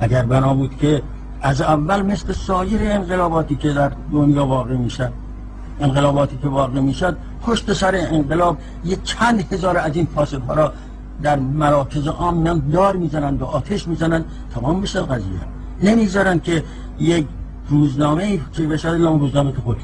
اگر بنا بود که از اول مثل سایر انقلاباتی که در دنیا واقع میشد، انقلاباتی که واقع میشد، پشت سر انقلاب یه چند هزار از این فاسدها را در مراکز عام دار میزنند و آتش میزنند، تمام بشه قضیه. نمیذارن که یک روزنامه که بشه الا روزنامه که خودشون.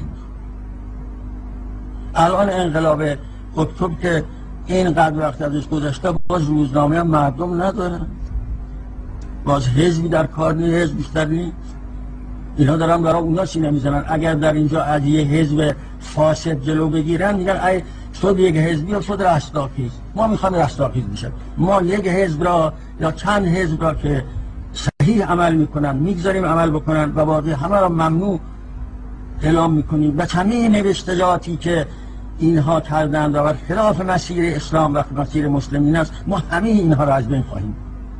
الان انقلاب اکتبر که اینقدر وقت ازش گذشته، باز روزنامه هم مردم ندارن، باز حزبی در کار نیست، حزب بیشتر نیست. اینا دارن برای اونا سینه میزنن. اگر در اینجا از یه حزب فاسد جلو بگیرن، میگن ای شد یک حزبی و شد رستاخیز. ما میخوایم رستاخیز بشه. ما یک حزب را یا چند حزب را که صحیح عمل میکنن میگذاریم عمل بکنن و باقی همه را ممنوع اعلام میکنیم و همه نوشتجاتی که اینها کردند و خلاف مسیر اسلام و مسیر مسلمین است، ما همه اینها را از بین خواهیم.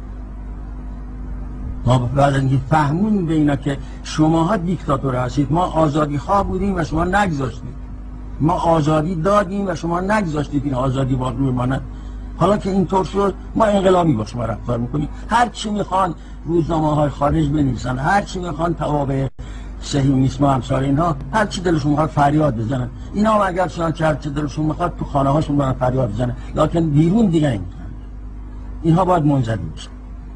ما بعد از اینکه فهمون به اینا که شماها دیکتاتور هستید، ما آزادی خواه بودیم و شما نگذاشتید، ما آزادی دادیم و شما نگذاشتید این آزادی باقی بماند. حالا که اینطور شد، ما انقلابی با شما رفتار میکنیم. هر چی میخوان روزنامه های خارج بنویسن، هر چی میخوان توابع صهیونیسم و امثال اینها، هر چی دلشون میخواد فریاد بزنن. اینا هم اگر شدن که هر چی دلشون میخواد تو خانه هاشون برن فریاد بزنن، لکن بیرون دیگه نمیتونن. اینها باید منزوی بشن.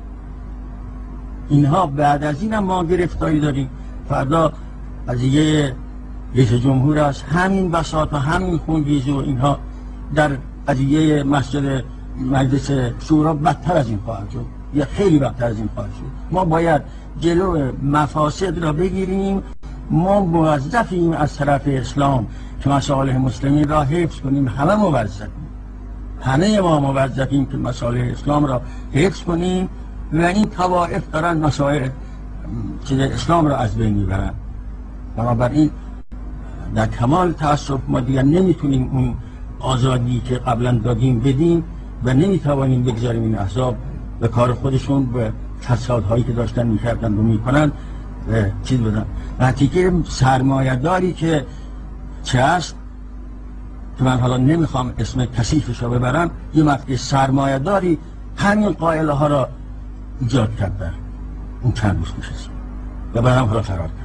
اینها بعد از این هم ما گرفتاری داریم. فردا قضیه رئیس جمهور است، همین بساط و همین خونریزی و اینها در قضیه مسجد مجلس شورا بدتر از این خواهد شد، یا خیلی بدتر از این خواهد شد. ما باید جلو مفاسد را بگیریم. ما موظفیم از طرف اسلام که مصالح مسلمین را حفظ کنیم. همه موظفیم، همه ما موظفیم که مصالح اسلام را حفظ کنیم و این طوائف دارن مسائل چیز اسلام را از بین میبرن. بنابراین در کمال تأسف ما دیگر نمیتونیم اون آزادی که قبلا دادیم بدیم و نمیتوانیم بگذاریم این احزاب به کار خودشون به فسادهایی که داشتن میکردن و میکنن و چیز بدن. نتیجه سرمایه داری که چه هست که من حالا نمیخوام اسم کثیفش رو ببرم، یه وقتی سرمایه داری همین قائله ها را ایجاد کرده، اون چند روز نشست و بعدم حالا فرار کرد.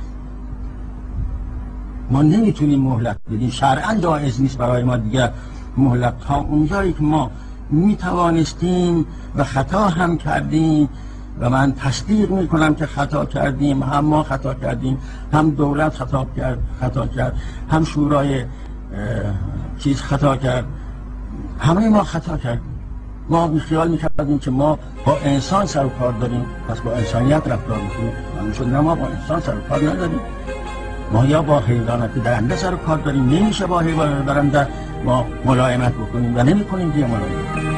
ما نمیتونیم مهلت بدیم، شرعاً جایز نیست برای ما دیگه مهلت ها. اونجایی که ما میتوانستیم و خطا هم کردیم و من تصدیق میکنم که خطا کردیم، هم ما خطا کردیم، هم دولت خطا کرد، هم شورای چیز خطا کرد، همه ما خطا کردیم. ما خیال میکردیم که ما با انسان سر و کار داریم، پس با انسانیت رفتار میکنیم. معلوم شد نه، ما با انسان سر و کار نداریم. ما یا با حیوانات درنده سر و کار داریم. نمیشه با حیوانات درنده ما ملایمت بکنیم و نمیکنیم دیگه ملایمت.